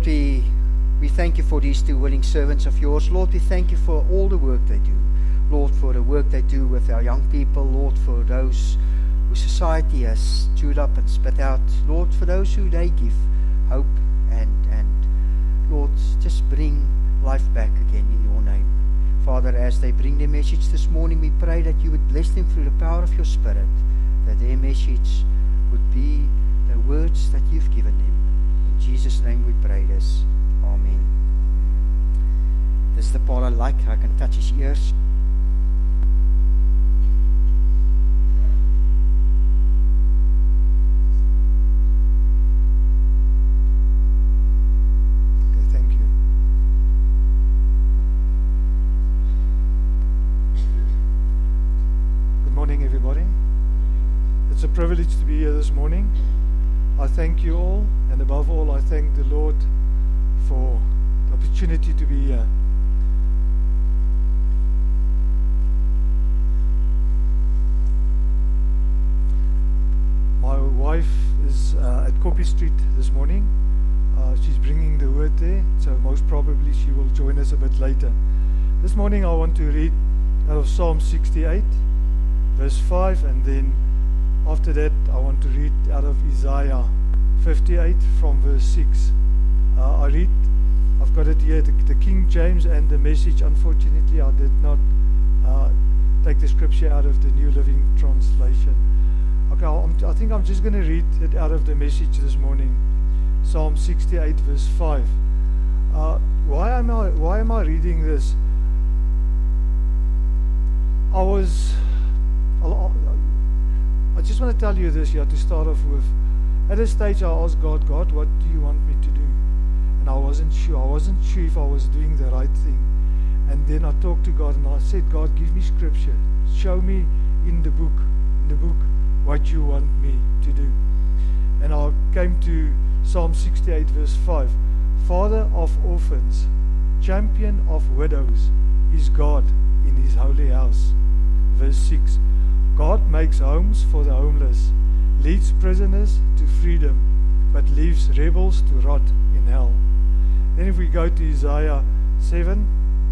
Lord, we thank you for these two willing servants of yours. Lord, we thank you for all the work they do. Lord, for the work they do with our young people. Lord, for those who society has chewed up and spat out. Lord, for those who they give hope and Lord, just bring life back again in your name. Father, as they bring their message this morning, we pray that you would bless them through the power of your Spirit, that their message would be the words that you've given them. In Jesus' name we pray this. Amen. This is the part I like. I can touch his ears. Okay, thank you. Good morning, everybody. It's a privilege to be here this morning. I thank you all, and above all, I thank the Lord for the opportunity to be here. My wife is at Copy Street this morning. She's bringing the word there, so most probably she will join us a bit later. This morning I want to read out of Psalm 68, verse 5, and then after that I want to read out of Isaiah 58 from verse 6. I've got it here, the King James and the Message. Unfortunately, I did not take the scripture out of the New Living Translation. Okay, I think I'm just going to read it out of the Message this morning. Psalm 68 verse 5. Why am I reading this? I just want to tell you this here to start off with. At a stage I asked God, what do you want me to do? And I wasn't sure. I wasn't sure if I was doing the right thing. And then I talked to God and I said, God, give me scripture. Show me in the book what you want me to do. And I came to Psalm 68 verse 5. Father of orphans, champion of widows, is God in his holy house. Verse 6. God makes homes for the homeless, leads prisoners to freedom, but leaves rebels to rot in hell. Then if we go to Isaiah 7,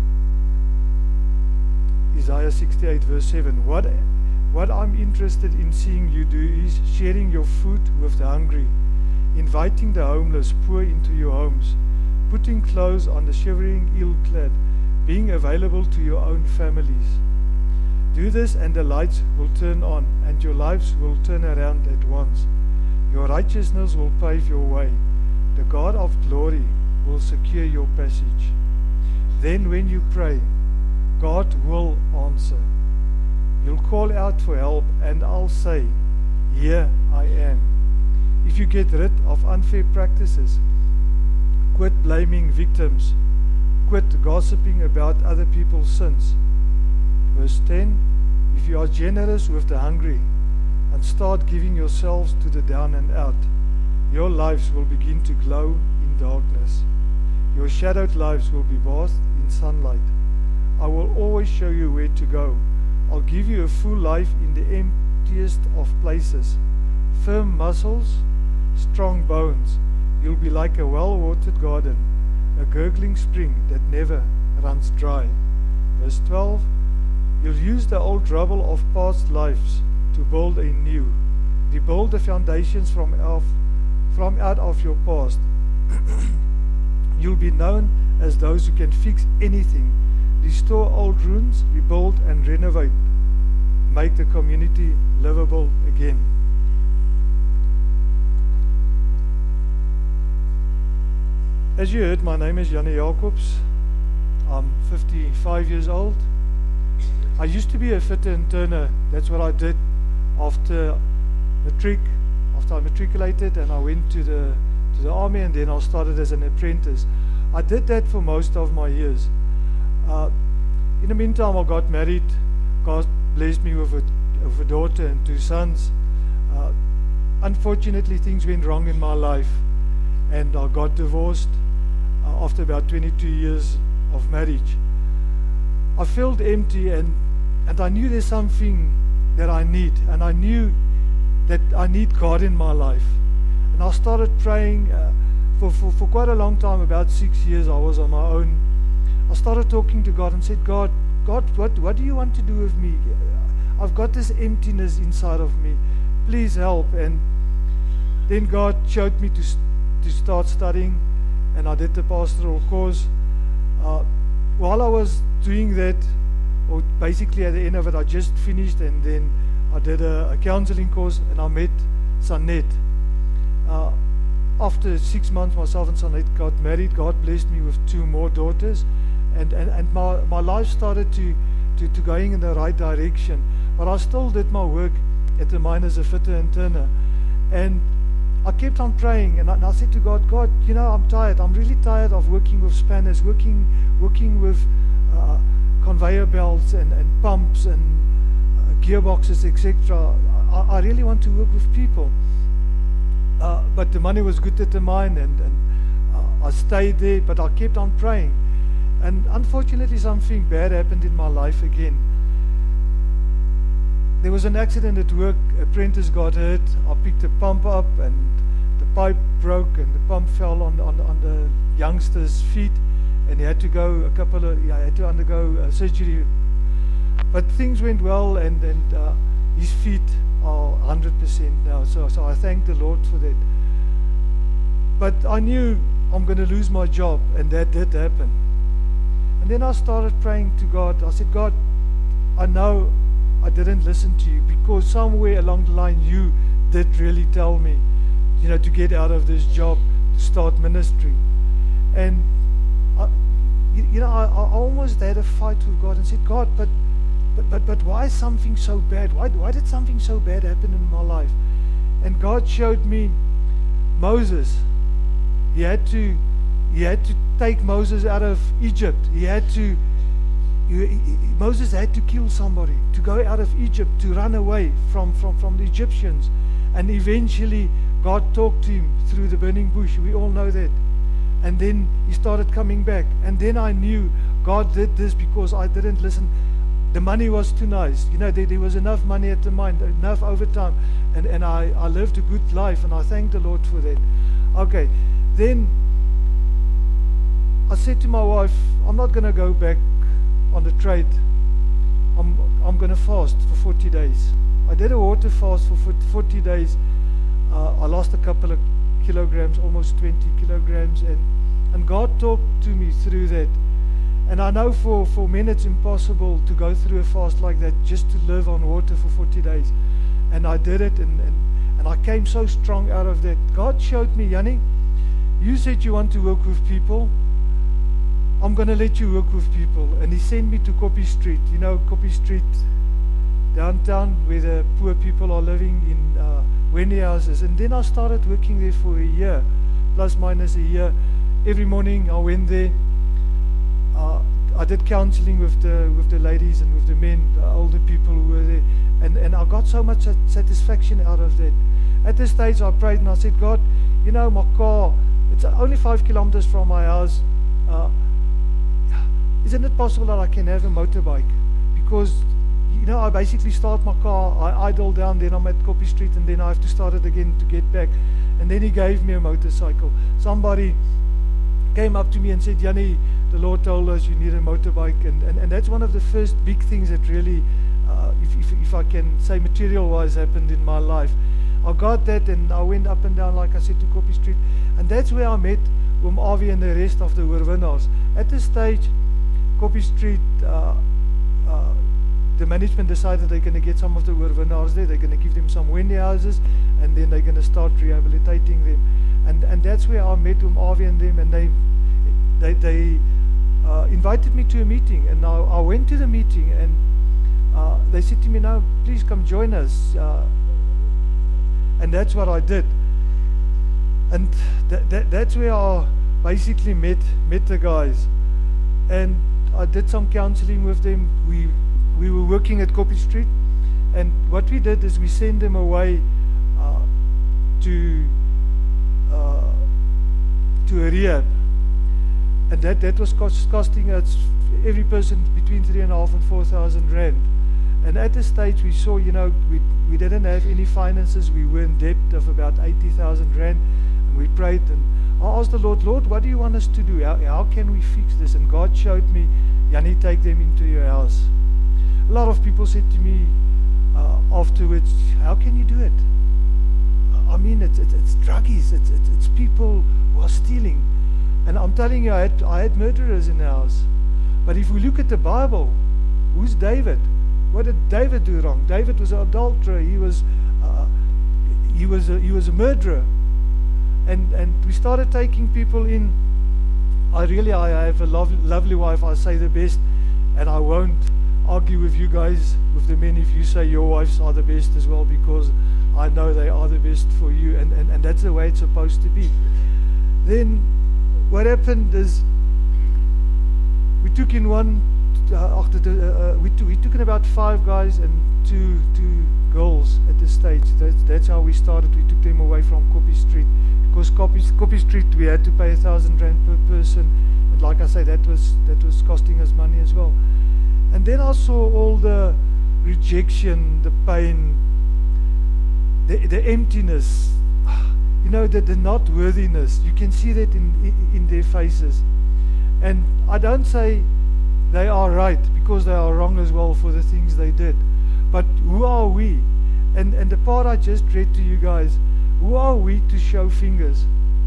Isaiah 68 verse 7, what I'm interested in seeing you do is sharing your food with the hungry, inviting the homeless poor into your homes, putting clothes on the shivering ill-clad, being available to your own families. Do this and the lights will turn on and your lives will turn around at once. Your righteousness will pave your way. The God of glory will secure your passage. Then when you pray, God will answer. You'll call out for help and I'll say, here I am. If you get rid of unfair practices, quit blaming victims, quit gossiping about other people's sins. Verse 10, if you are generous with the hungry and start giving yourselves to the down and out, your lives will begin to glow in darkness. Your shadowed lives will be bathed in sunlight. I will always show you where to go. I'll give you a full life in the emptiest of places. Firm muscles, strong bones. You'll be like a well-watered garden, a gurgling spring that never runs dry. Verse 12, you'll use the old rubble of past lives to build a new. Rebuild the foundations from out of your past. You'll be known as those who can fix anything. Restore old ruins, rebuild and renovate. Make the community livable again. As you heard, my name is Janne Jacobs. I'm 55 years old. I used to be a fitter and turner. That's what I did after I matriculated, and I went to the army, and then I started as an apprentice. I did that for most of my years. In the meantime, I got married. God blessed me with a daughter and 2 sons. Unfortunately, things went wrong in my life, and I got divorced after about 22 years of marriage. I felt empty, and I knew there's something that I need, and I knew that I need God in my life. And I started praying for quite a long time, about 6 years, I was on my own. I started talking to God and said, God, what do you want to do with me? I've got this emptiness inside of me. Please help. And then God showed me to start studying, and I did the pastoral course. While I was doing that, or basically at the end of it, I just finished, and then I did a counseling course, and I met Sanet. After 6 months, myself and Sanet got married. God blessed me with 2 more daughters, and my life started to going in the right direction. But I still did my work at the mine as a fitter and turner, and I kept on praying, and I said to God, you know, I'm tired. I'm really tired of working with spanners, working with conveyor belts and pumps and gearboxes, etc. I really want to work with people. But the money was good at the mine, and I stayed there, but I kept on praying. And unfortunately, something bad happened in my life again. There was an accident at work. Apprentice got hurt. I picked a pump up, and the pipe broke, and the pump fell on the youngster's feet, and he had to go undergo surgery. But things went well, and his feet are 100% now. So I thank the Lord for that. But I knew I'm going to lose my job, and that did happen. And then I started praying to God. I said, God, I know I didn't listen to you, because somewhere along the line you did really tell me, you know, to get out of this job, to start ministry. And I almost had a fight with God and said, God, but why is something so bad? Why did something so bad happen in my life? And God showed me Moses. He had to take Moses out of Egypt. Moses had to kill somebody to go out of Egypt, to run away from the Egyptians. And eventually God talked to him through the burning bush. We all know that. And then he started coming back. And then I knew God did this because I didn't listen. The money was too nice. You know, there was enough money at the mine, enough overtime. And I lived a good life, and I thank the Lord for that. Okay, then I said to my wife, I'm not going to go back on the trade. I'm going to fast for 40 days. I did a water fast for 40 days. I lost a couple of kilograms, almost 20 kilograms, and God talked to me through that. And I know for men it's impossible to go through a fast like that, just to live on water for 40 days. And I did it, and I came so strong out of that. God showed me, Yanni, you said you want to work with people. I'm going to let you work with people. And he sent me to Copy Street. You know, Copy Street, downtown, where the poor people are living in warehouses. And then I started working there for a year, plus minus a year. Every morning I went there. I did counseling with the ladies and with the men, the older people who were there. And I got so much satisfaction out of that. At this stage I prayed and I said, God, you know, my car, it's only 5 kilometers from my house. Isn't it possible that I can have a motorbike? Because, you know, I basically start my car, I idle down, then I'm at Copy Street, and then I have to start it again to get back. And then he gave me a motorcycle. Somebody came up to me and said, Yanni, the Lord told us you need a motorbike. And that's one of the first big things that really, if I can say material-wise, happened in my life. I got that, and I went up and down, like I said, to Copy Street. And that's where I met Avi and the rest of the oorwinnaars. At this stage, Copy Street, the management decided they're going to get some of the oorwinnaars there. They're going to give them some warehouses, and then they're going to start rehabilitating them. And that's where I met Avi and them, and they invited me to a meeting. And I went to the meeting, and they said to me, "No, please come join us." And that's what I did. And that's where I basically met the guys. And I did some counseling with them. We were working at Copy Street, and what we did is we sent them away to a rehab, and that was costing us, every person, between 3,500 and 4,000 rand. And at this stage we saw, you know, we didn't have any finances. We were in debt of about 80,000 rand, and we prayed, and I asked the Lord, what do you want us to do? How can we fix this? And God showed me, Yanni, take them into your house. A lot of people said to me afterwards, how can you do it? I mean, it's druggies, it's people who are stealing. And I'm telling you, I had murderers in the house. But if we look at the Bible, who's David? What did David do wrong? David was an adulterer. He was a murderer. And we started taking people in. I have a lovely wife. I say the best, and I won't argue with you guys, with the men, if you say your wives are the best as well, because I know they are the best for you, and that's the way it's supposed to be. Then what happened is we took in we took in about 5 guys and two girls at this stage. That's how we started. We took them away from Koppie Street, because Koppie Street we had to pay 1,000 rand per person, and like I say, that was costing us money as well. And then I saw all the rejection, the pain, the emptiness, the not worthiness. You can see that in their faces. And I don't say they are right, because they are wrong as well for the things they did. But who are we? And the part I just read to you guys, who are we to show fingers?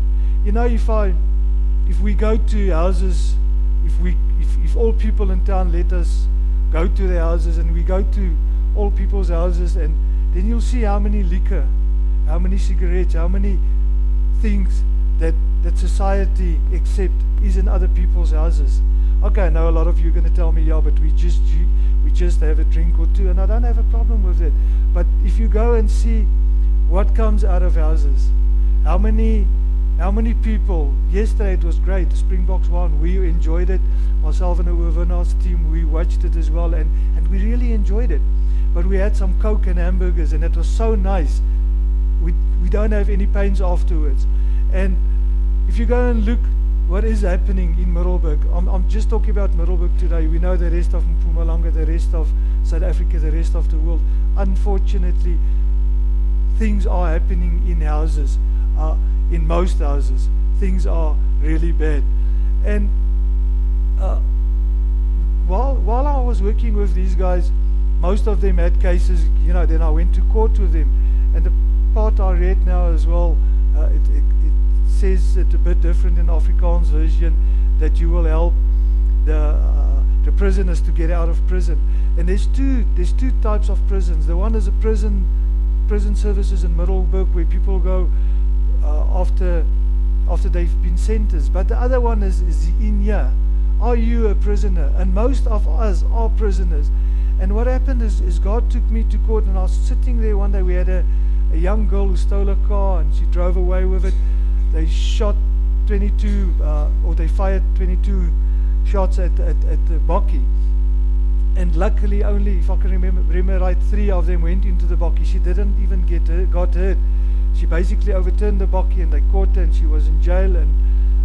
If we go to houses, if all people in town let us go to their houses, and we go to all people's houses, and then you'll see how many liquor, how many cigarettes, how many things that society accept is in other people's houses. Okay, I know a lot of you are going to tell me, yeah, but we just have a drink or two, and I don't have a problem with it. But if you go and see what comes out of houses, how many people, yesterday it was great, the Springboks won, we enjoyed it, myself and the Winners team, we watched it as well, and we really enjoyed it. But we had some Coke and hamburgers, and it was so nice. We don't have any pains afterwards. And if you go and look what is happening in Middelburg, I'm just talking about Middelburg today. We know the rest of Mpumalanga, the rest of South Africa, the rest of the world. Unfortunately, things are happening in houses, in most houses. Things are really bad. And while I was working with these guys, most of them had cases, then I went to court with them. And the part I read now as well, it says it a bit different in Afrikaans version, that you will help the prisoners to get out of prison. And there's two types of prisons. The one is a prison services in Middelburg, where people go after they've been sentenced. But the other one is in here. Are you a prisoner? And most of us are prisoners. And what happened is God took me to court, and I was sitting there one day. We had a young girl who stole a car, and she drove away with it. They shot 22, or they fired 22 shots at the Bakkie. And luckily only, if I can remember right, 3 of them went into the Bakkie. She didn't even got hurt. She basically overturned the Bakkie, and they caught her, and she was in jail, and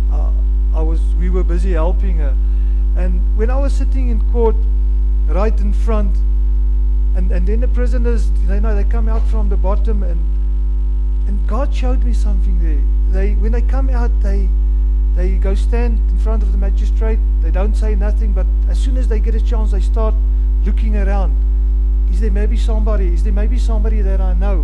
we were busy helping her. And when I was sitting in court, right in front, and then the prisoners, they come out from the bottom, and God showed me something there. When they come out, they go stand in front of the magistrate. They don't say nothing, but as soon as they get a chance, they start looking around. Is there maybe somebody that I know?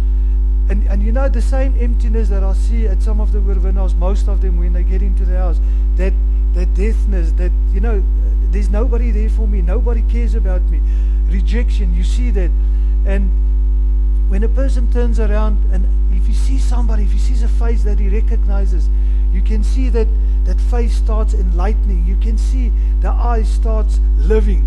And the same emptiness that I see at some of the Winners, most of them when they get into the house, that deafness, that there's nobody there for me, nobody cares about me. Rejection, you see that. And when a person turns around, and if he sees a face that he recognizes, you can see that face starts enlightening. You can see the eyes starts living,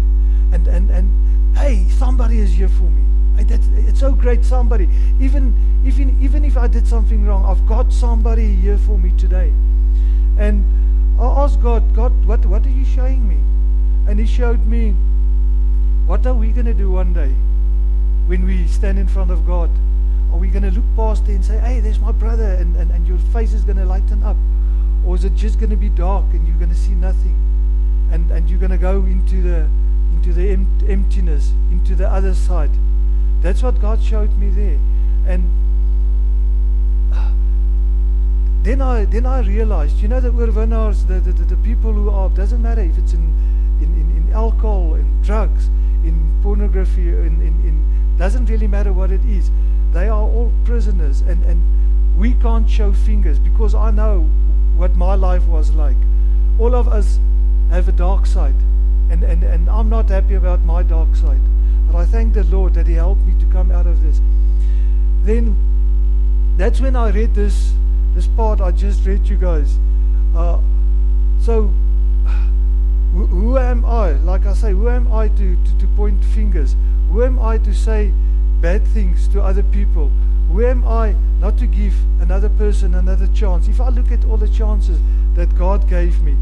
and hey, somebody is here for me. It's so great, somebody. Even if I did something wrong, I've got somebody here for me today. And I asked God, what are you showing me? And He showed me, what are we going to do one day when we stand in front of God? Are we going to look past there and say, hey, there's my brother, and your face is going to lighten up? Or is it just going to be dark and you're going to see nothing? And you're going to go into the emptiness, into the other side. That's what God showed me there. And then I realized, the oorwinnaars, the people who are, doesn't matter if it's in alcohol, in drugs, in pornography, in doesn't really matter what it is. They are all prisoners, and we can't show fingers because I know what my life was like. All of us have a dark side, and I'm not happy about my dark side. But I thank the Lord that He helped me to come out of this. Then that's when I read this part I just read you guys. So who am I? Like I say, who am I to point fingers? Who am I to say bad things to other people? Who am I not to give another person another chance? If I look at all the chances that God gave me,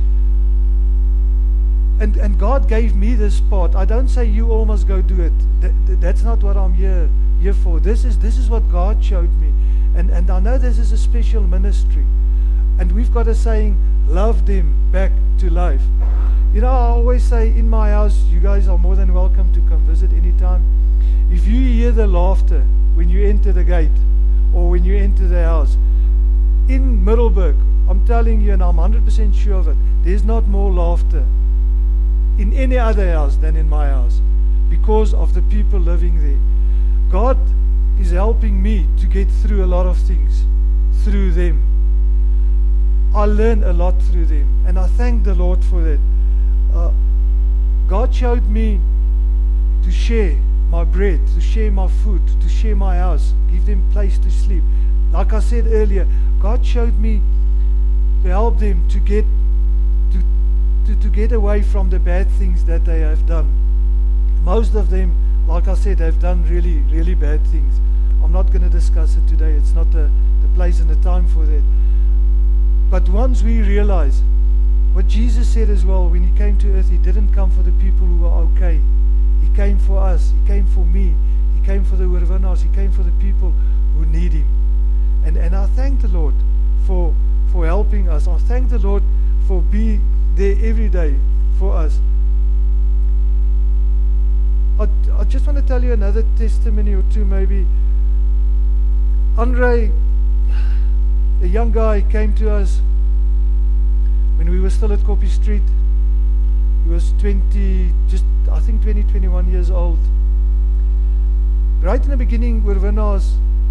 and God gave me this part, I don't say you all must go do it. That's not what I'm here for. This is what God showed me. And I know this is a special ministry. And we've got a saying, love them back to life. I always say in my house, you guys are more than welcome to come visit anytime. If you hear the laughter when you enter the gate or when you enter the house, in Middelburg, I'm telling you, and I'm 100% sure of it, there's not more laughter in any other house than in my house because of the people living there. God is helping me to get through a lot of things through them. I learn a lot through them, and I thank the Lord for that. God showed me to share my bread, to share my food, to share my house, give them place to sleep. Like I said earlier, God showed me to help them to get away from the bad things that they have done. Most of them, like I said, have done really, really bad things. I'm not going to discuss it today. It's not the place and the time for that. But once we realize what Jesus said as well, when He came to earth, He didn't come for the people who are okay. He came for us. He came for me. He came for the oorwinnaars. He came for the people who need Him. And I thank the Lord for helping us. I thank the Lord for being there every day for us. I just want to tell you another testimony or two maybe. Andre, a young guy, came to us when we were still at Copy Street. He was 20, 21 years old. Right in the beginning, oorwinnaars,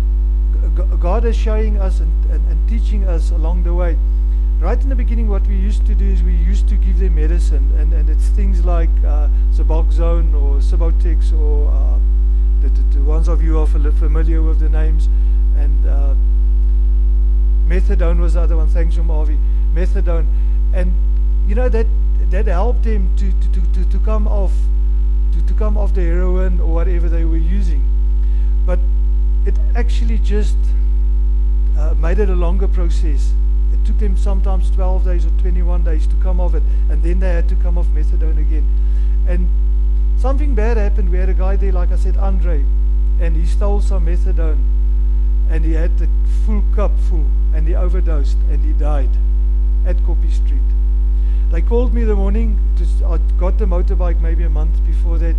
God is showing us and teaching us along the way. Right in the beginning, what we used to do is we used to give them medicine, and it's things like Suboxone or Subotex, or the ones of you who are familiar with the names, and Methadone was the other one. Thanks, Harvey. Methadone, and that helped them to come off the heroin or whatever they were using, but it actually just made it a longer process. It took them sometimes 12 days or 21 days to come off it, and then they had to come off methadone again. And something bad happened. We had a guy there, like I said, Andre, and he stole some methadone, and he had the full cup full, and he overdosed, and he died at Copy Street. They called me the morning. I got the motorbike maybe a month before that.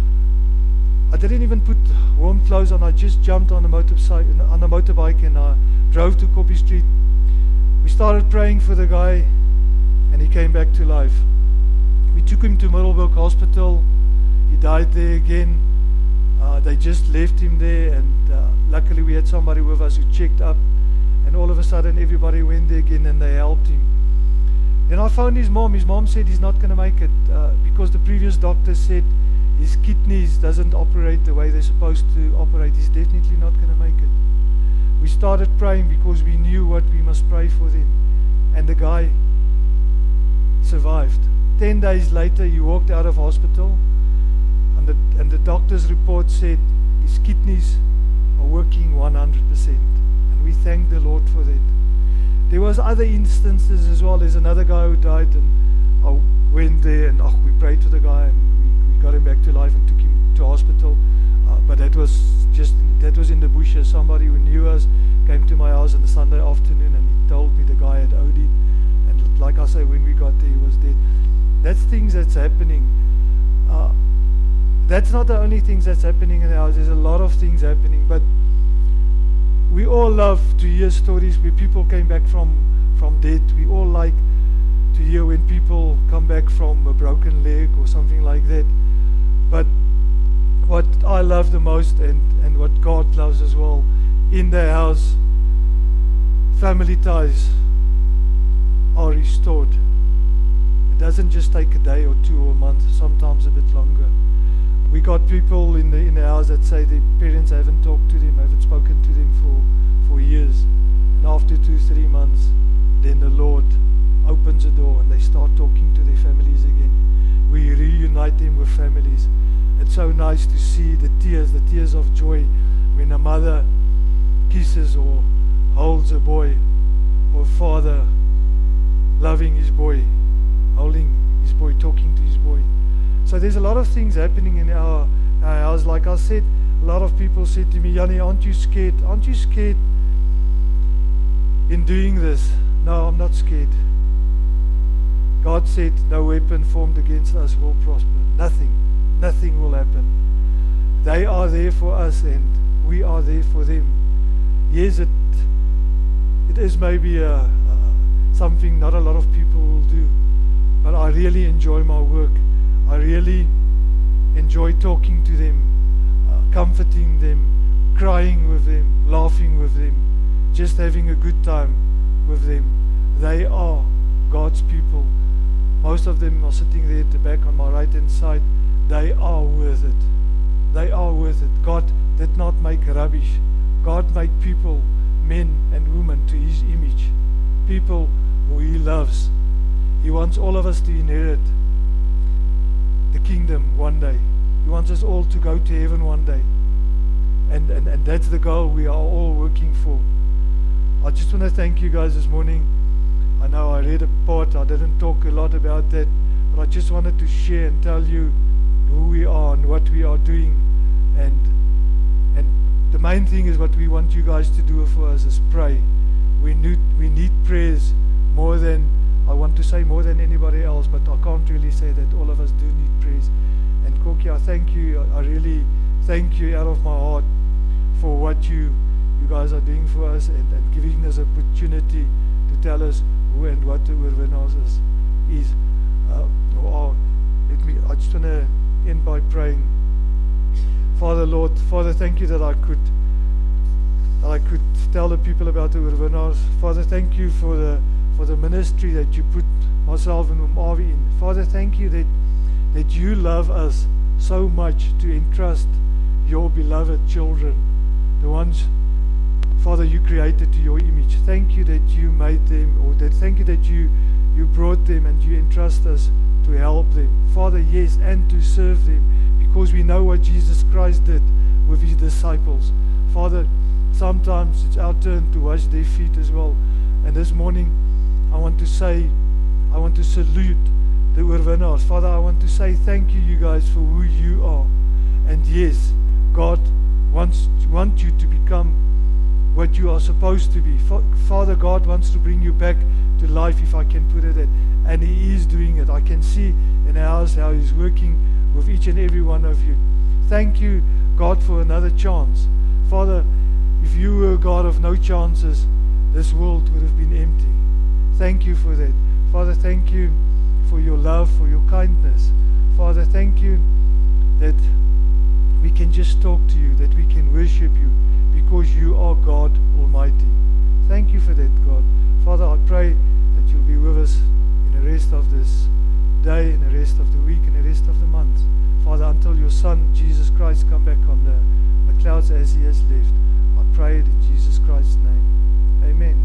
I didn't even put warm clothes on. I just jumped on a motorbike and I drove to Copy Street. We started praying for the guy, and he came back to life. We took him to Middelburg Hospital. He died there again. They just left him there, and luckily we had somebody with us who checked up, and all of a sudden everybody went there again and they helped him. Then I phoned his mom. His mom said he's not going to make it because the previous doctor said his kidneys doesn't operate the way they're supposed to operate. He's definitely not going to make it. We started praying because we knew what we must pray for them, and the guy survived. 10 days later, he walked out of hospital, and the doctor's report said his kidneys are working 100%, and we thank the Lord for that. There was other instances as well. There's another guy who died, and I went there and we prayed for the guy, and we got him back to life and took him to hospital. But that was in the bushes. Somebody who knew us came to my house on a Sunday afternoon, and he told me the guy had OD'd. And like I say, when we got there, he was dead. That's things that's happening. That's not the only things that's happening in the house. There's a lot of things happening. But we all love to hear stories where people came back from death. We all like to hear when people come back from a broken leg or something like that. But what I love the most, and what God loves as well, in the house, family ties are restored. It doesn't just take a day or 2 or a month, sometimes a bit longer. We got people in the house that say their parents haven't talked to them, haven't spoken to them for years. And after 2-3 months, then the Lord opens a door and they start talking to their families again. We reunite them with families. It's so nice to see the tears of joy when a mother kisses or holds a boy, or a father loving his boy, holding his boy, talking to his boy. So there's a lot of things happening in our house. Like I said, a lot of people said to me, Jannie, aren't you scared? Aren't you scared in doing this? No, I'm not scared. God said, no weapon formed against us will prosper. Nothing will happen. They are there for us and we are there for them. Yes, it is maybe something not a lot of people will do, but I really enjoy my work. I really enjoy talking to them, comforting them, crying with them, laughing with them, just having a good time with them. They are God's people. Most of them are sitting there at the back on my right hand side. They are worth it. They are worth it. God did not make rubbish. God made people, men and women, to His image. People who He loves. He wants all of us to inherit the kingdom one day. He wants us all to go to heaven one day. And that's the goal we are all working for. I just want to thank you guys this morning. I know I read a part, I didn't talk a lot about that, but I just wanted to share and tell you who we are and what we are doing. And the main thing is what we want you guys to do for us is pray. We need prayers more than, I want to say more than anybody else, but I can't really say that all of us do need prayers. And Koki, I thank you. I really thank you out of my heart for what you guys are doing for us and giving us an opportunity to tell us who and what the Oorwinnaars is. I just want to end by praying. Father, Lord, Father, thank you that I could tell the people about the Oorwinnaars. Father, thank you for the ministry that you put myself and Umavi in. Father, thank you that you love us so much to entrust your beloved children, the ones, Father, you created to your image. Thank you that you made them, thank you that you brought them and you entrust us to help them. Father, yes, and to serve them, because we know what Jesus Christ did with his disciples. Father, sometimes it's our turn to wash their feet as well. And this morning, I want to salute the Oorwinnaars. Father, I want to say thank you guys, for who you are. And yes, God wants you to become what you are supposed to be. Father, God wants to bring you back to life, if I can put it that. And He is doing it. I can see in our house how He's working with each and every one of you. Thank you, God, for another chance. Father, if you were a God of no chances, this world would have been empty. Thank you for that. Father, thank you for your love, for your kindness. Father, thank you that we can just talk to you, that we can worship you, because you are God Almighty. Thank you for that, God. Father, I pray that you'll be with us in the rest of this day, in the rest of the week, and the rest of the month. Father, until your Son, Jesus Christ, come back on the clouds as He has left. I pray it in Jesus Christ's name. Amen.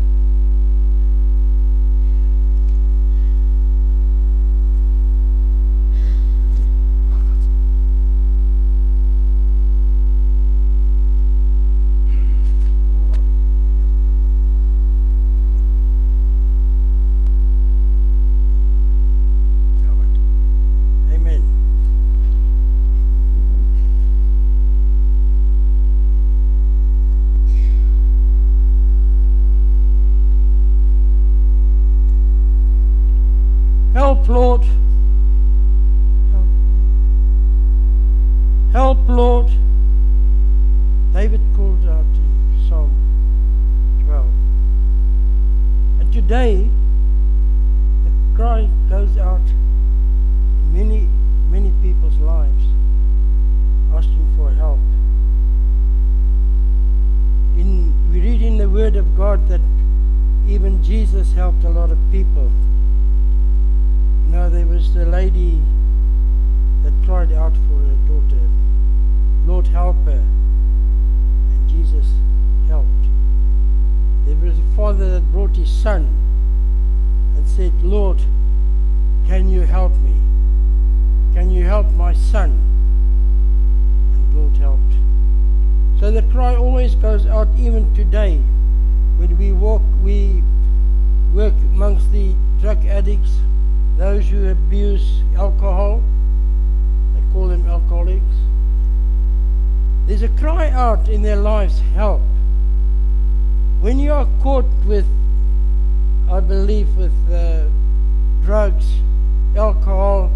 Help, Lord. Help, Lord. David called out in Psalm today, the cry goes out in many, many people's lives, asking for help. We read in the Word of God that even Jesus helped a lot of people. You know, there was the lady that cried out for her daughter, Lord, help her. And Jesus helped. There was a father that brought his son and said, Lord, can you help me? Can you help my son? And Lord helped. So the cry always goes out even today. When we work amongst the drug addicts, those who abuse alcohol, they call them alcoholics. There's a cry out in their lives, help. When you are caught with, I believe, with drugs, alcohol,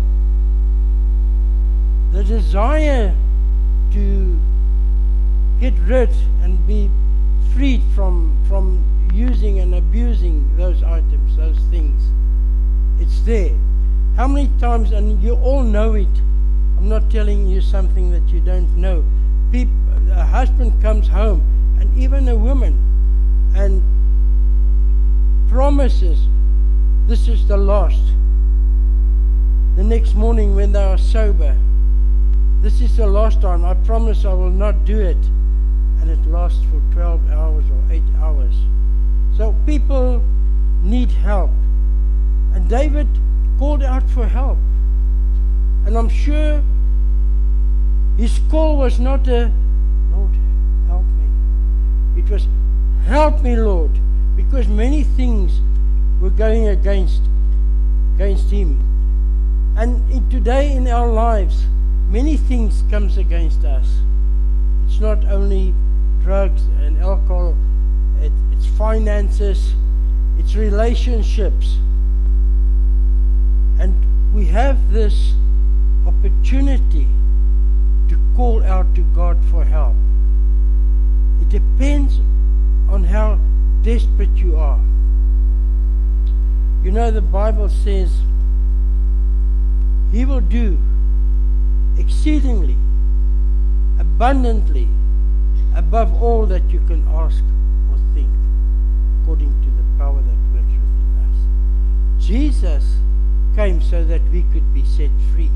the desire to get rid and be freed from using and abusing those items, those things. It's there. How many times, and you all know it, I'm not telling you something that you don't know. A husband comes home, and even a woman, and promises, this is the last. The next morning when they are sober, this is the last time, I promise I will not do it. And it lasts for 12 hours or 8 hours. So people need help. And David called out for help. And I'm sure his call was not a, Lord, help me. It was, help me, Lord. Because many things were going against him. And today in our lives, many things comes against us. It's not only drugs and alcohol, it's finances, it's relationships. And we have this opportunity to call out to God for help. It depends on how desperate you are. You know, the Bible says He will do exceedingly, abundantly, above all that you can ask or think, according to the power that works within us. Jesus came so that we could be set free.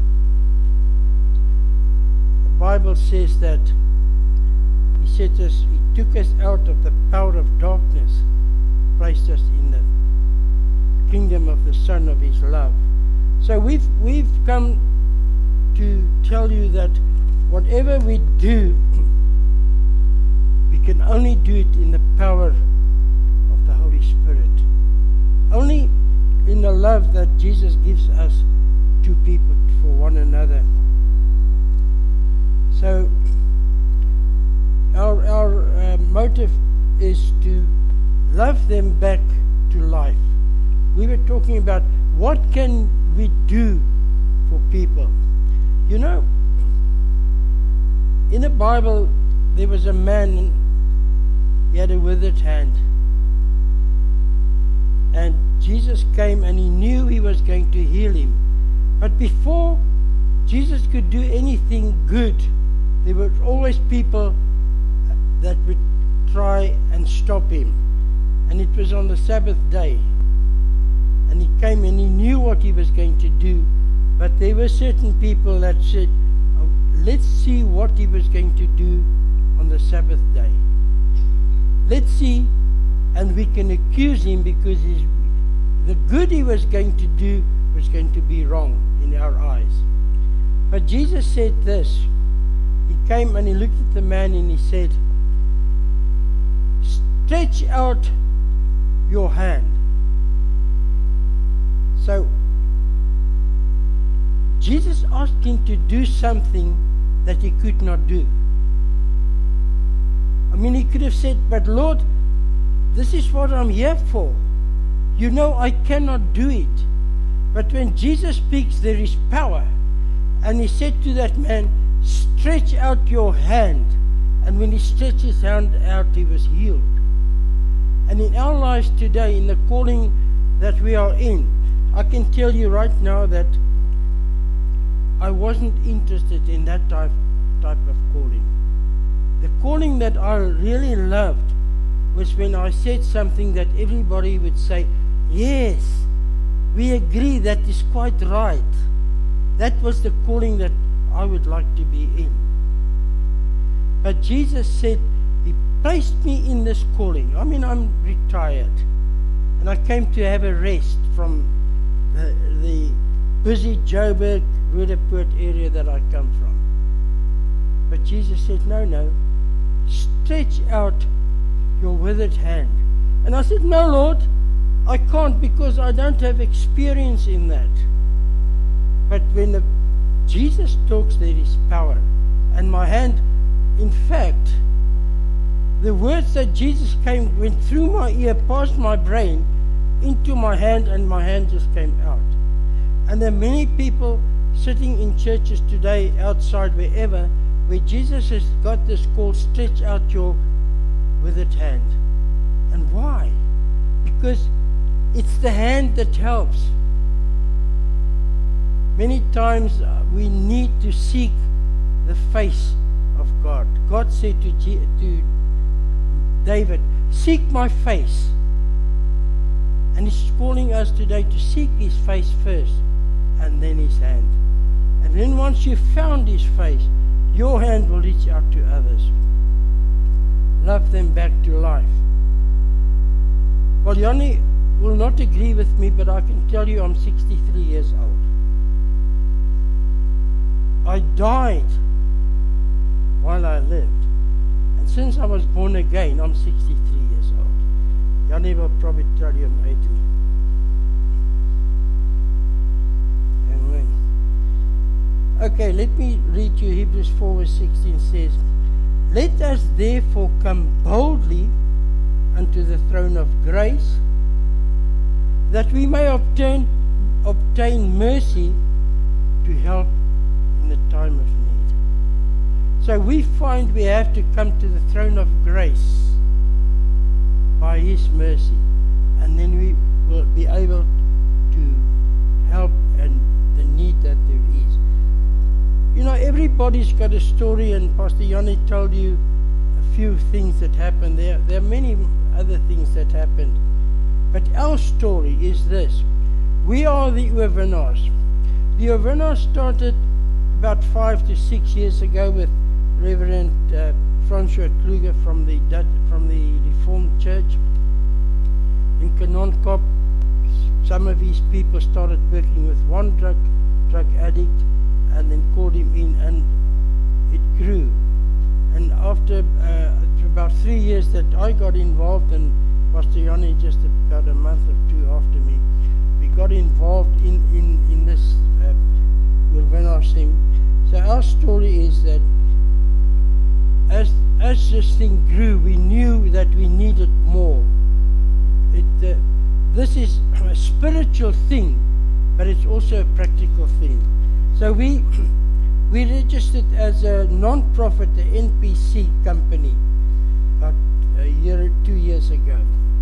The Bible says that He took us out of the power of darkness, placed us in the kingdom of the Son of His love. So we've come to tell you that whatever we do, we can only do it in the power of the Holy Spirit. Only in the love that Jesus gives us to people, for one another. So our motive is to love them back to life. We were talking about what can we do for people. You know, in the Bible, there was a man, he had a withered hand. And Jesus came and He knew He was going to heal him. But before Jesus could do anything good, there were always people that would try and stop Him. And it was on the Sabbath day. And He came and He knew what He was going to do. But there were certain people that said, oh, let's see what He was going to do on the Sabbath day. Let's see, and we can accuse Him because the good He was going to do was going to be wrong in our eyes. But Jesus said this. He came and He looked at the man and He said, stretch out your hand. So Jesus asked him to do something that he could not do. I mean, he could have said, but Lord, this is what I'm here for. You know I cannot do it. But when Jesus speaks, there is power. And He said to that man, stretch out your hand. And when he stretched his hand out, he was healed. And in our lives today, in the calling that we are in, I can tell you right now that I wasn't interested in that type of calling. The calling that I really loved was when I said something that everybody would say, yes, we agree, that is quite right. That was the calling that I would like to be in. But Jesus said, He placed me in this calling. I mean, I'm retired. And I came to have a rest from the busy Joburg, Roodepoort area that I come from. But Jesus said, no, stretch out your withered hand. And I said, no, Lord, I can't, because I don't have experience in that. But when Jesus talks, there is power. And my hand, in fact, the words that Jesus went through my ear, past my brain, into my hand, and my hand just came out. And there are many people sitting in churches today, outside, wherever, where Jesus has got this call, stretch out your withered hand. And why? Because it's the hand that helps. Many times we need to seek the face of God. God said to David, seek my face. And He's calling us today to seek His face first, and then His hand. And then once you've found His face, your hand will reach out to others. Love them back to life. Well, Yanni will not agree with me, but I can tell you I'm 63 years old. I died while I lived. And since I was born again, I'm 63 years old. Yanni will probably tell you I'm 80. Amen. Okay, let me read you Hebrews 4 verse 16 says, let us therefore come boldly unto the throne of grace, that we may obtain mercy to help in the time of need. So we find we have to come to the throne of grace by His mercy, and then we will be able to help and the need that there is. You know, everybody's got a story, and Pastor Yanni told you a few things that happened there. There are many other things that happened. But our story is this. We are the Oevenaars. The Oevenaars started about 5 to 6 years ago with Reverend Francois Kluger from the Reformed Church. In Kanonkop, some of his people started working with one drug addict, and then called him in, and it grew. And after about 3 years that I got involved, and Pastor Yanni just about a month or two after me, we got involved in this Oevenaars thing. So our story is that as this thing grew, we knew that we needed more. This is a spiritual thing, but it's also a practical thing. So we registered as a non-profit, the NPC company, about a year or 2 years ago.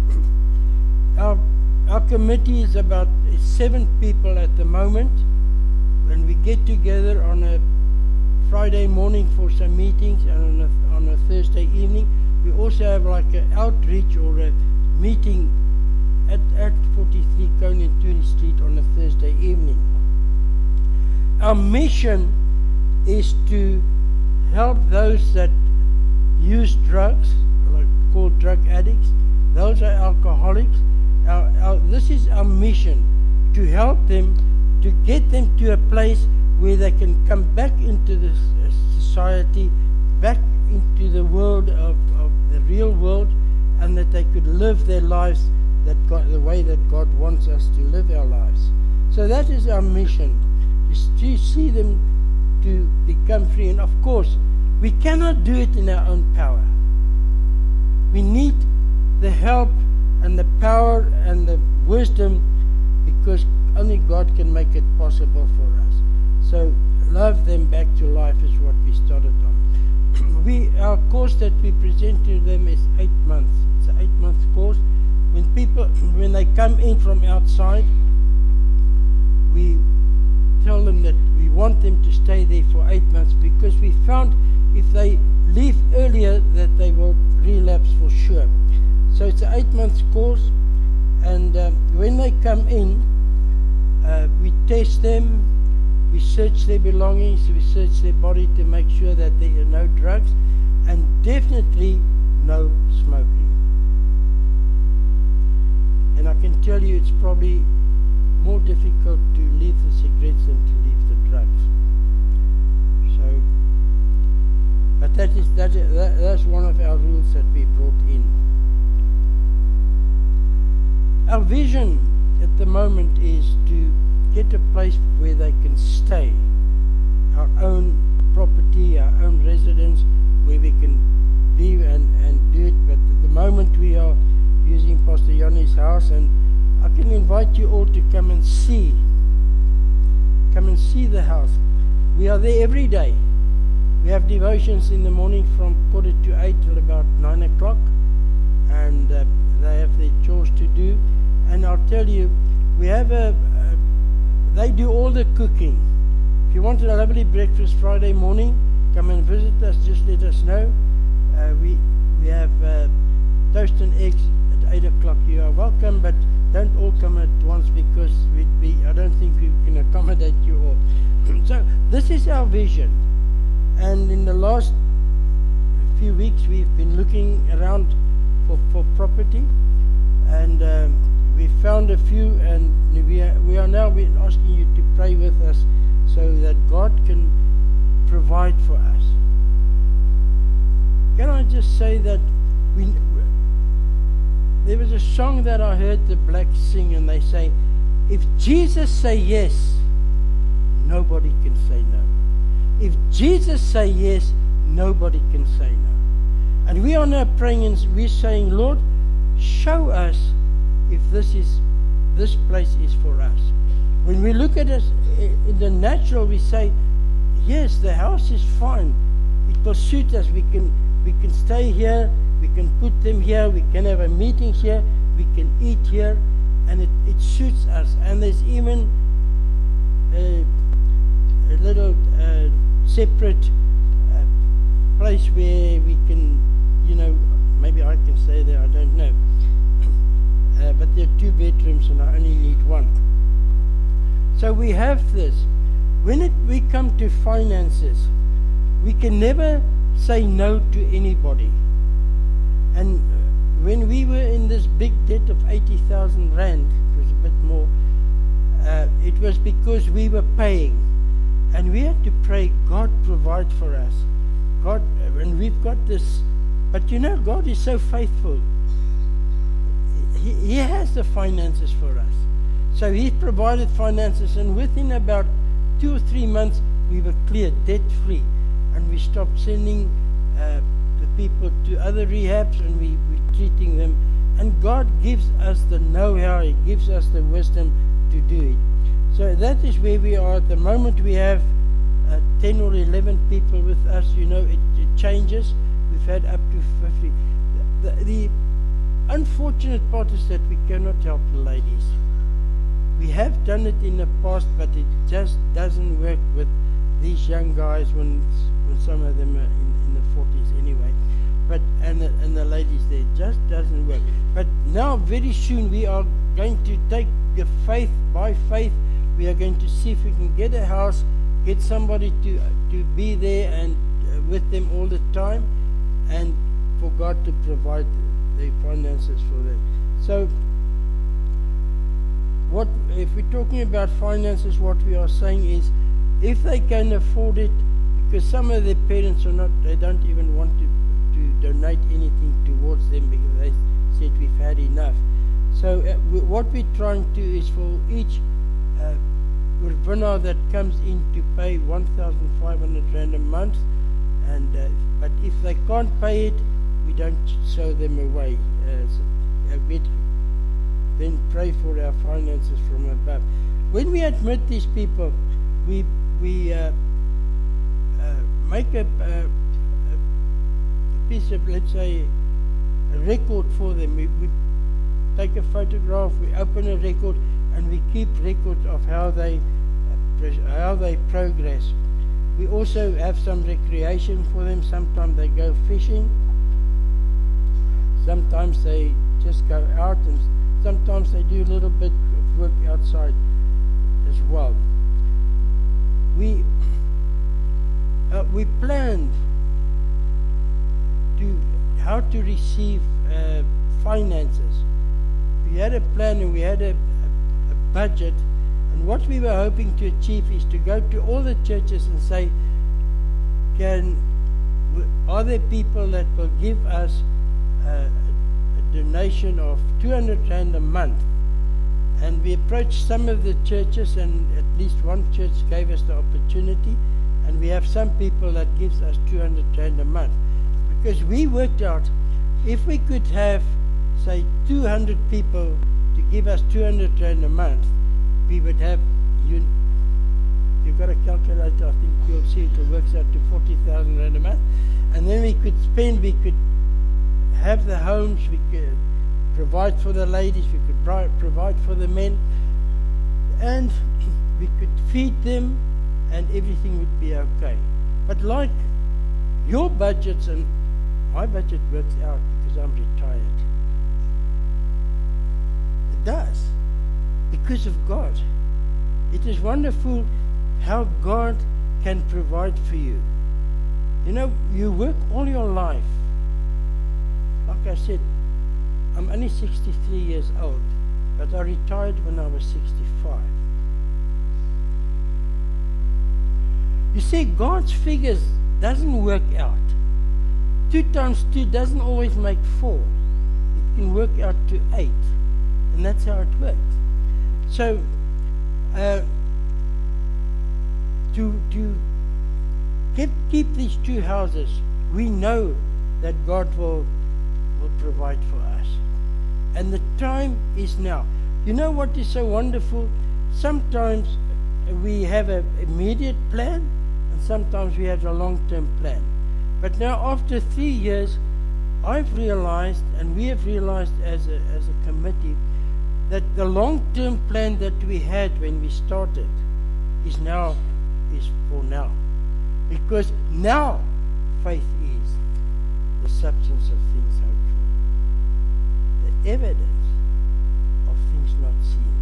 Our committee is about 7 people at the moment. When we get together on a Friday morning for some meetings, and on a Thursday evening, we also have like an outreach or a meeting at 43 Conan Turi Street on a Thursday evening. Our mission is to help those that use drugs, like called drug addicts. Those are alcoholics. This is our mission, to help them, to get them to a place where they can come back into the society, back into the world of the real world, and that they could live their lives the way that God wants us to live our lives. So that is our mission, is to see them to become free. And of course, we cannot do it in our own power. We need the help and the power and the wisdom, because only God can make it possible for us. So love them back to life is what we started on. Our course that we present to them is 8 months. It's an 8-month course. when they come in from outside, we tell them that we want them to stay there for 8 months, because we found if they leave earlier that they will relapse for sure. So it's an 8 months course, and when they come in, we test them, we search their belongings, we search their body to make sure that there are no drugs, and definitely no smoking. And I can tell you it's probably more difficult to leave the cigarettes than to leave the drugs. So, but that's one of our rules that we brought in. Our vision at the moment is to get a place where they can stay, our own property, our own residence, where we can be and do it. But at the moment we are using Pastor Yanni's house, and I can invite you all to come and see the house. We are there every day. We have devotions in the morning from 7:45 till about 9 o'clock, and they have their chores to do. And I'll tell you, we have they do all the cooking. If you want a lovely breakfast Friday morning, come and visit us, just let us know. We have toast and eggs at 8 o'clock. You are welcome, but don't all come at once, because I don't think we can accommodate you all. So this is our vision. And in the last few weeks, we've been looking around for property, and we found a few, and we are now asking you to pray with us so that God can provide for us. Can I just say that there was a song that I heard the blacks sing, and they say, if Jesus say yes, nobody can say no. If Jesus say yes, nobody can say no. And we are now praying, and we're saying, Lord, show us if this place is for us. When we look at it in the natural, we say, yes, the house is fine. It will suit us. We can stay here. We can put them here. We can have a meeting here. We can eat here, and it suits us. And there's even a little separate place where we can, maybe I can stay there. I don't know. But there are 2 bedrooms, and I only need 1. So we have this. When we come to finances, we can never say no to anybody. And when we were in this big debt of 80,000 rand, it was a bit more, it was because we were paying. And we had to pray, God provide for us. God, and we've got this, but God is so faithful. He has the finances for us. So He provided finances, and within about 2 or 3 months, we were clear, debt-free. And we stopped sending the people to other rehabs, and we're treating them. And God gives us the know-how, He gives us the wisdom to do it. So that is where we are at the moment. We have 10 or 11 people with us. It changes. We've had up to 50. The unfortunate part is that we cannot help the ladies. We have done it in the past, but it just doesn't work with these young guys when some of them are in the 40s anyway. But and the ladies there, it just doesn't work. But now very soon we are going to take the faith by faith. We are going to see if we can get a house, get somebody to be there and with them all the time, and for God to provide the finances for them. So what if we're talking about finances, what we are saying is, if they can afford it, because some of their parents they don't even want to donate anything towards them, because they said we've had enough. So what we're trying to do is for each Urvina that comes in to pay 1,500 rand a month, and but if they can't pay it, we don't show them away. Then pray for our finances from above. When we admit these people, we make a piece of, let's say, a record for them. We take a photograph, we open a record, and we keep records of how they progress. We also have some recreation for them. Sometimes they go fishing. Sometimes they just go out, and sometimes they do a little bit of work outside as well. We planned how to receive finances. We had a plan and we had a budget, and what we were hoping to achieve is to go to all the churches and say, are there people that will give us a donation of 200 Rand a month? And we approached some of the churches, and at least one church gave us the opportunity, and we have some people that gives us 200 Rand a month. Because we worked out, if we could have, say, 200 people to give us 200 Rand a month, we would have, you've got a calculator, I think you'll see it works out to 40,000 Rand a month. And then we could have the homes, we could provide for the ladies, we could provide for the men, and we could feed them, and everything would be okay. But like your budgets and my budget works out because I'm retired. It does. Because of God. It is wonderful how God can provide for you. You know, you work all your life. Like I said, I'm only 63 years old, but I retired when I was 65. You see, God's figures doesn't work out. 2 times 2 doesn't always make 4. It can work out to 8. And that's how it works. So, to keep these 2 houses, we know that God will provide for us. And the time is now. You know what is so wonderful? Sometimes we have an immediate plan, and sometimes we have a long-term plan. But now after 3 years, I've realized, and we have realized as a committee, that the long-term plan that we had when we started is for now. Because now faith is the substance of things hoped for, the evidence of things not seen.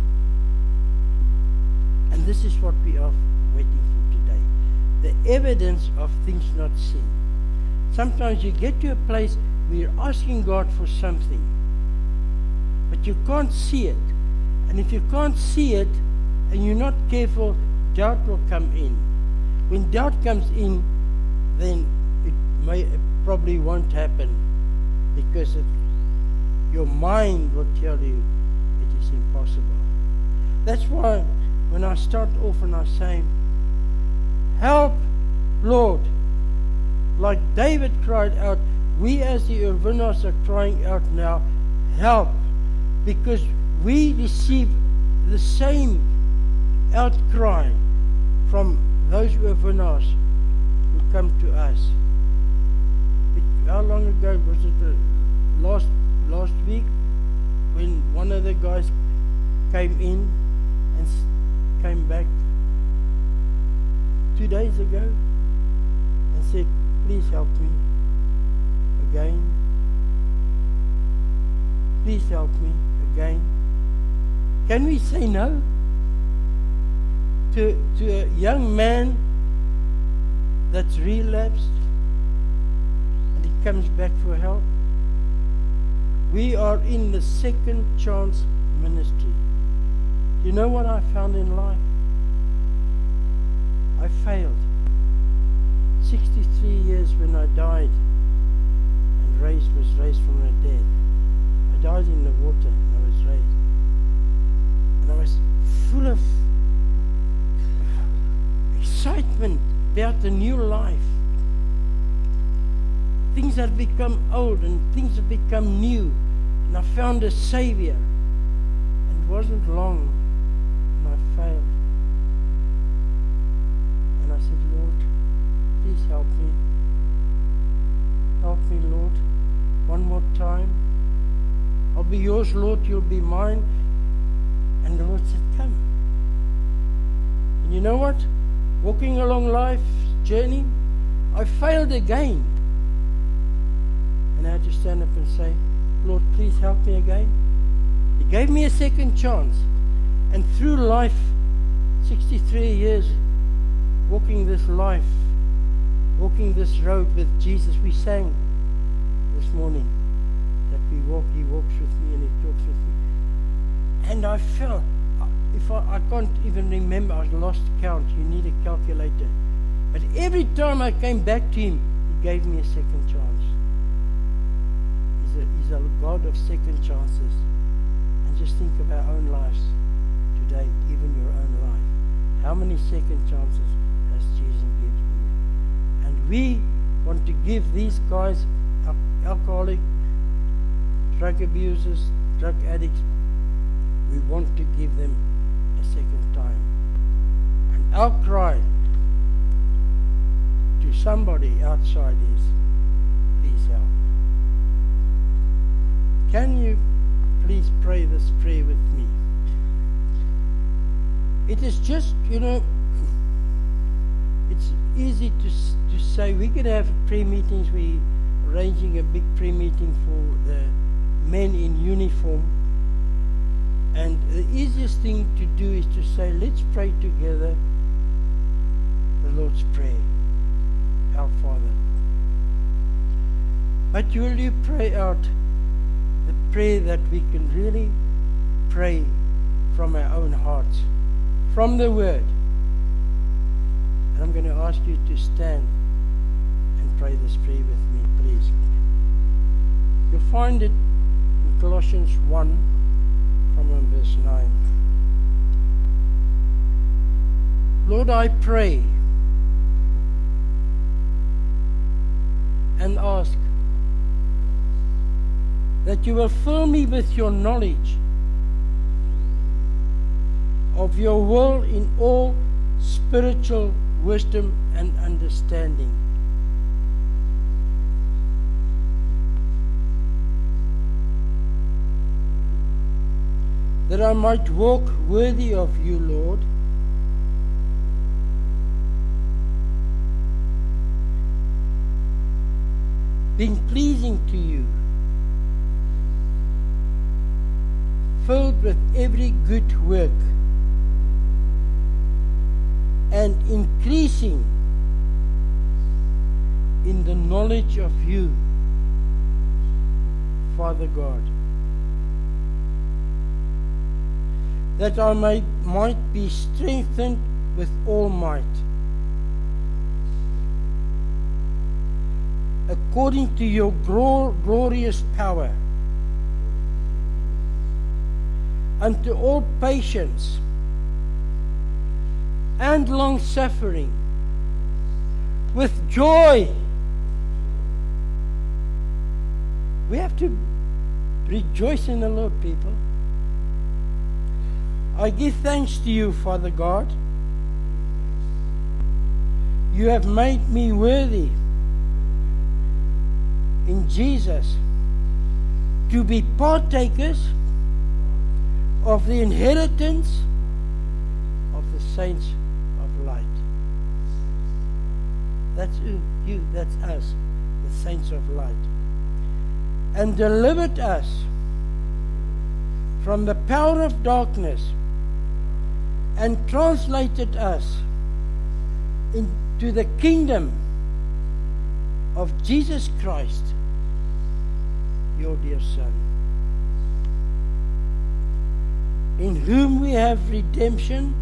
And this is what we are waiting for today, the evidence of things not seen. Sometimes you get to a place where you're asking God for something, but you can't see it. And if you can't see it, and you're not careful, doubt will come in. When doubt comes in, then it probably won't happen, because your mind will tell you it is impossible. That's why when I start off and I say, help, Lord, like David cried out, we as the Urbanos are crying out now, help, because we receive the same outcry from those Urbanos who come to us. How long ago was it? Last week, when one of the guys came in and came back 2 days ago and said, please help me again. Please help me again. Can we say no to a young man that's relapsed and he comes back for help? We are in the second chance ministry. You know what I found in life? I failed. 63 years when I died and was raised from the dead. I died in the water and I was raised. And I was full of excitement about the new life. Things had become old and things had become new. And I found a Savior. And it wasn't long and I failed. And I said, Lord, please help me. Help me, Lord. One more time. I'll be yours, Lord, you'll be mine. And the Lord said, come. And you know what? Walking along life's journey, I failed again. And I had to stand up and say, Lord, please help me again. He gave me a second chance. And through life, 63 years, walking this life, walking this road with Jesus, we sang this morning that we walk, He walks with me and He talks with me. And I felt, I can't even remember, I lost count, you need a calculator. But every time I came back to Him, He gave me a second chance. He's a God of second chances. And just think of our own lives today, even your own life. How many second chances has Jesus given you? And we want to give these guys, alcoholic, drug abusers, drug addicts, we want to give them a second time. And our cry to somebody outside is, please help. Can you please pray this prayer with me? It is just, it's easy to say we could have prayer meetings. We're arranging a big prayer meeting for the men in uniform. And the easiest thing to do is to say, let's pray together the Lord's Prayer, our Father. But will you pray out the prayer that we can really pray from our own hearts, from the Word? And I'm going to ask you to stand and pray this prayer with me, please. You'll find it in Colossians 1, from verse 9. Lord, I pray and ask that you will fill me with your knowledge of your will in all spiritual wisdom and understanding. That I might walk worthy of you, Lord, being pleasing to you, filled with every good work, and increasing in the knowledge of you, Father God, that I might be strengthened with all might, according to your glorious power, unto all patience and long-suffering, with joy. We have to rejoice in the Lord, people. I give thanks to you, Father God. You have made me worthy in Jesus to be partakers of the inheritance of the saints of light. That's you, that's us, the saints of light. And delivered us from the power of darkness and translated us into the kingdom of Jesus Christ, your dear Son, in whom we have redemption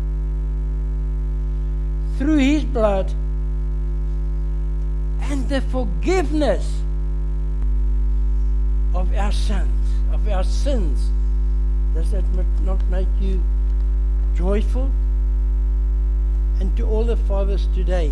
through His blood and the forgiveness of our sins. Does that not make you joyful? And to all the fathers today,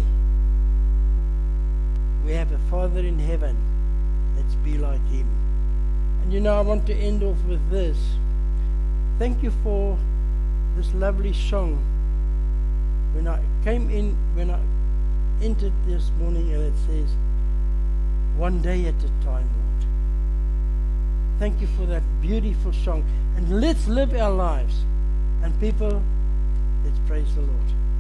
we have a Father in heaven. Let's be like Him. And I want to end off with this. Thank you for this lovely song. When I entered this morning, and it says, one day at a time, Lord. Thank you for that beautiful song. And let's live our lives. And people, let's praise the Lord.